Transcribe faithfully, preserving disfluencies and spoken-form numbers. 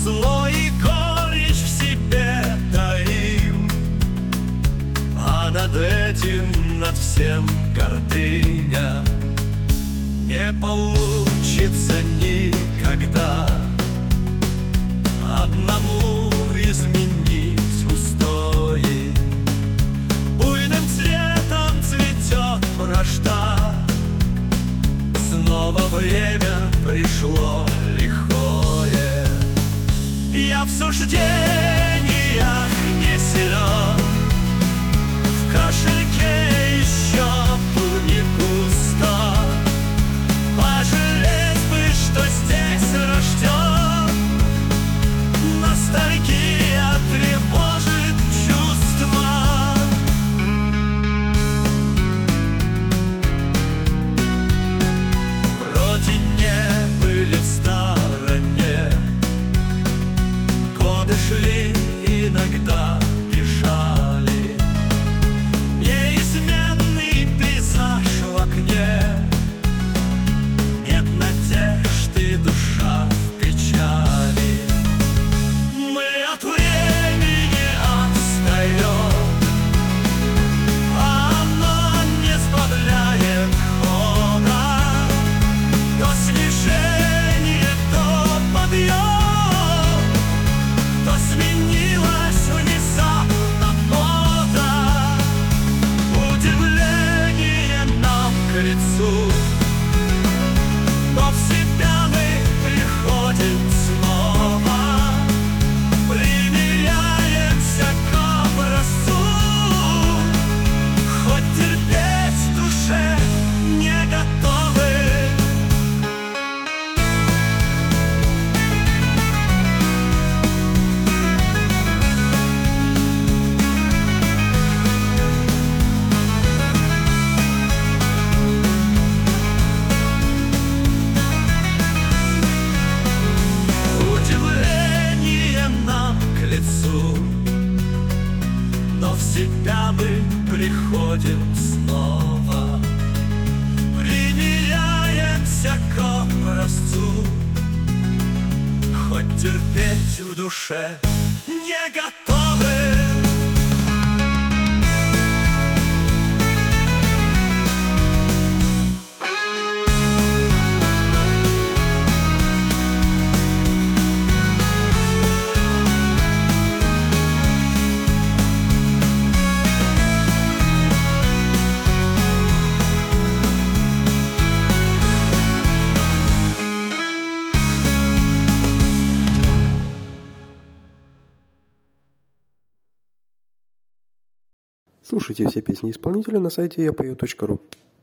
Зло и горечь в себе таим, а над этим, над всем гордыня. Не получится никогда одному изменить устои. Буйным цветом цветет вражда, снова время пришло лихое. Я в суждениях не силен, в кошельке еще не густо. Пожалеть бы, что здесь рожден, ностальгия тревожит чувства. Вроде не были в стороне, годы шли, иногда бежали. Неизменный пейзаж в окне, нет надежды, душа в печали. Мы от времени отстаем, а оно не сбавляет хода. То снижение, то подъем, то сменилась внезапно мода. Удивление нам к лицу, но в себя мы приходим снова. Примиряемся к образцу, хоть терпеть в душе не готовы. Удивление нам к лицу, но в себя мы приходим снова. Примиряемся к образцу, хоть терпеть в душе не готовы. Слушайте все песни исполнителя на сайте я пою точка ру.